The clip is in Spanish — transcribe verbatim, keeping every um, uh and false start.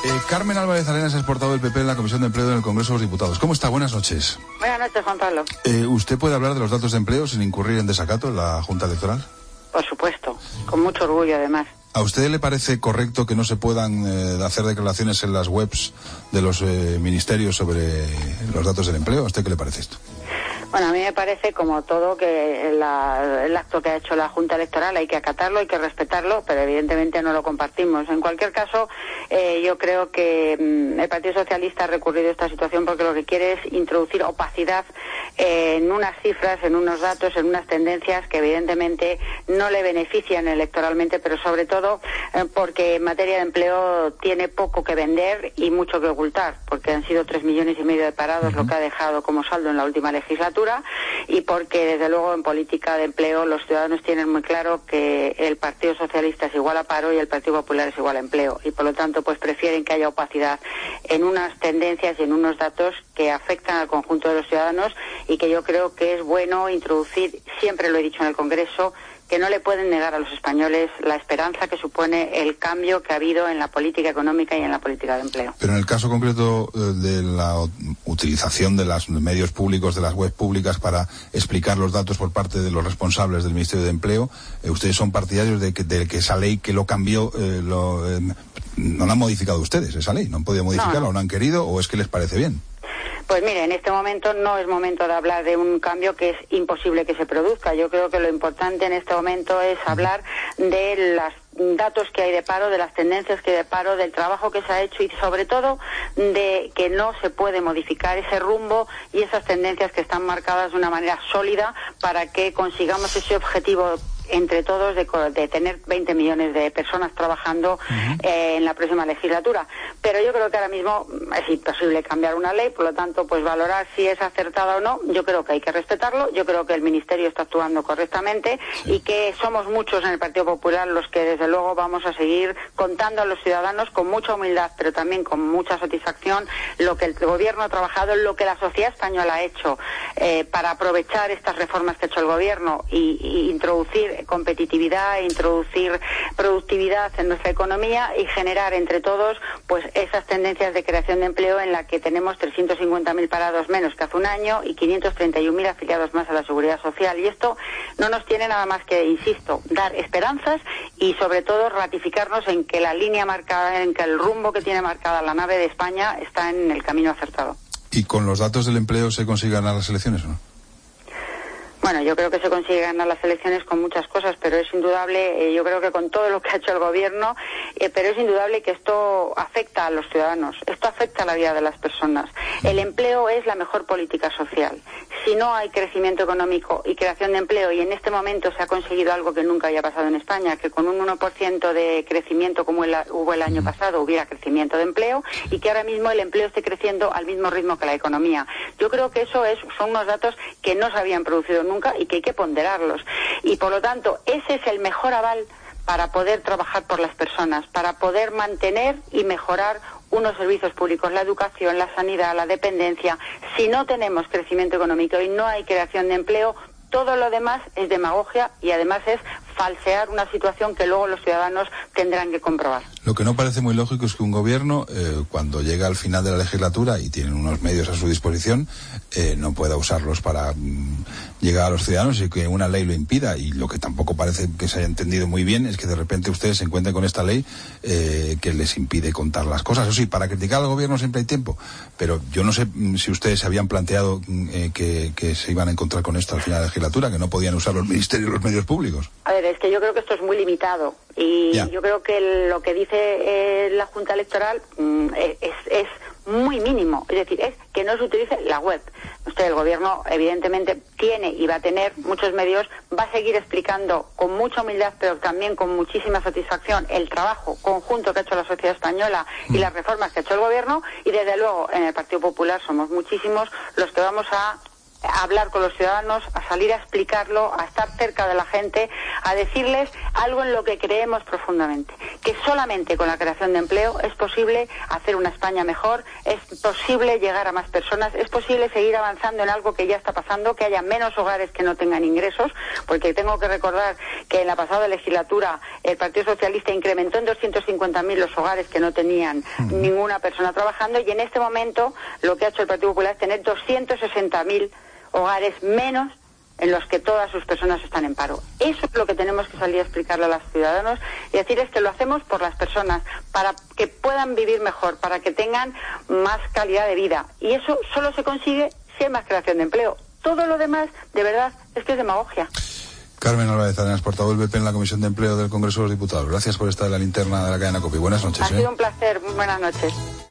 Eh, Carmen Álvarez Arenas es portavoz del P P en la Comisión de Empleo en el Congreso de los Diputados. ¿Cómo está? Buenas noches. Buenas noches, Juan Pablo. Eh, ¿Usted puede hablar de los datos de empleo sin incurrir en desacato en la Junta Electoral? Por supuesto, con mucho orgullo además. ¿A usted le parece correcto que no se puedan eh, hacer declaraciones en las webs de los eh, ministerios sobre los datos del empleo? ¿A usted qué le parece esto? Bueno, a mí me parece, como todo, que la, el acto que ha hecho la Junta Electoral hay que acatarlo, hay que respetarlo, pero evidentemente no lo compartimos. En cualquier caso, eh, yo creo que mm, el Partido Socialista ha recurrido a esta situación porque lo que quiere es introducir opacidad eh, en unas cifras, en unos datos, en unas tendencias que evidentemente no le benefician electoralmente, pero sobre todo eh, porque en materia de empleo tiene poco que vender y mucho que ocultar, porque han sido tres millones y medio de parados uh-huh. lo que ha dejado como saldo en la última legislatura, y porque desde luego en política de empleo los ciudadanos tienen muy claro que el Partido Socialista es igual a paro y el Partido Popular es igual a empleo, y por lo tanto pues prefieren que haya opacidad en unas tendencias y en unos datos que afectan al conjunto de los ciudadanos, y que yo creo que es bueno introducir, siempre lo he dicho en el Congreso, que no le pueden negar a los españoles la esperanza que supone el cambio que ha habido en la política económica y en la política de empleo. Pero en el caso concreto eh, de la utilización de los medios públicos, de las webs públicas para explicar los datos por parte de los responsables del Ministerio de Empleo, eh, ustedes son partidarios de que, de que esa ley que lo cambió, eh, lo, eh, no la han modificado ustedes, esa ley, no han podido modificarla, no, no. o no han querido, o es que les parece bien. Pues mire, en este momento no es momento de hablar de un cambio que es imposible que se produzca. Yo creo que lo importante en este momento es hablar de los datos que hay de paro, de las tendencias que hay de paro, del trabajo que se ha hecho y sobre todo de que no se puede modificar ese rumbo y esas tendencias que están marcadas de una manera sólida para que consigamos ese objetivo entre todos de, de tener veinte millones de personas trabajando uh-huh. eh, en la próxima legislatura. Pero yo creo que ahora mismo es imposible cambiar una ley, por lo tanto, pues valorar si es acertada o no, yo creo que hay que respetarlo, yo creo que el Ministerio está actuando correctamente sí. y que somos muchos en el Partido Popular los que desde luego vamos a seguir contando a los ciudadanos con mucha humildad, pero también con mucha satisfacción lo que el Gobierno ha trabajado, lo que la sociedad española ha hecho eh, para aprovechar estas reformas que ha hecho el Gobierno y, y introducir competitividad, introducir productividad en nuestra economía y generar entre todos pues esas tendencias de creación de empleo en la que tenemos trescientos cincuenta mil parados menos que hace un año y quinientos treinta y un mil afiliados más a la Seguridad Social, y esto no nos tiene nada más que, insisto, dar esperanzas y sobre todo ratificarnos en que la línea marcada, en que el rumbo que tiene marcada la nave de España está en el camino acertado. ¿Y con los datos del empleo se consigue ganar las elecciones o no? Bueno, yo creo que se consigue ganar las elecciones con muchas cosas, pero es indudable, eh, yo creo que con todo lo que ha hecho el Gobierno, eh, pero es indudable que esto afecta a los ciudadanos, esto afecta a la vida de las personas. El empleo es la mejor política social. Si no hay crecimiento económico y creación de empleo, y en este momento se ha conseguido algo que nunca había pasado en España, que con un uno por ciento de crecimiento como el, hubo el año pasado hubiera crecimiento de empleo, y que ahora mismo el empleo esté creciendo al mismo ritmo que la economía. Yo creo que eso es, son unos datos que no se habían producido nunca y que hay que ponderarlos. Y por lo tanto, ese es el mejor aval para poder trabajar por las personas, para poder mantener y mejorar unos servicios públicos, la educación, la sanidad, la dependencia. Si no tenemos crecimiento económico y no hay creación de empleo, todo lo demás es demagogia y además es falsear una situación que luego los ciudadanos tendrán que comprobar. Lo que no parece muy lógico es que un gobierno, eh, cuando llega al final de la legislatura y tienen unos medios a su disposición, eh, no pueda usarlos para mm, llegar a los ciudadanos y que una ley lo impida. Y lo que tampoco parece que se haya entendido muy bien es que de repente ustedes se encuentren con esta ley eh, que les impide contar las cosas. Eso sí, para criticar al gobierno siempre hay tiempo, pero yo no sé mm, si ustedes se habían planteado eh, que, que se iban a encontrar con esto al final de la legislatura, que no podían usar los ministerios los medios públicos. A ver, es que yo creo que esto es muy limitado y ya. yo creo que el, lo que dice eh, la Junta Electoral mm, es, es muy mínimo, es decir, es que no se utilice la web. Usted, el Gobierno, evidentemente tiene y va a tener muchos medios, va a seguir explicando con mucha humildad, pero también con muchísima satisfacción el trabajo conjunto que ha hecho la sociedad española y las reformas que ha hecho el Gobierno, y desde luego en el Partido Popular somos muchísimos los que vamos a a hablar con los ciudadanos, a salir a explicarlo, a estar cerca de la gente, a decirles algo en lo que creemos profundamente, que solamente con la creación de empleo es posible hacer una España mejor, es posible llegar a más personas, es posible seguir avanzando en algo que ya está pasando, que haya menos hogares que no tengan ingresos, porque tengo que recordar que en la pasada legislatura el Partido Socialista incrementó en doscientos cincuenta mil los hogares que no tenían uh-huh. ninguna persona trabajando, y en este momento lo que ha hecho el Partido Popular es tener doscientos sesenta mil hogares menos en los que todas sus personas están en paro. Eso es lo que tenemos que salir a explicarle a los ciudadanos y decirles que lo hacemos por las personas, para que puedan vivir mejor, para que tengan más calidad de vida. Y eso solo se consigue si hay más creación de empleo. Todo lo demás, de verdad, es que es demagogia. Carmen Álvarez Arenas, portavoz del P P en la Comisión de Empleo del Congreso de los Diputados. Gracias por estar en la linterna de la cadena COPE. Buenas noches. Ha ¿eh? sido un placer. Muy buenas noches.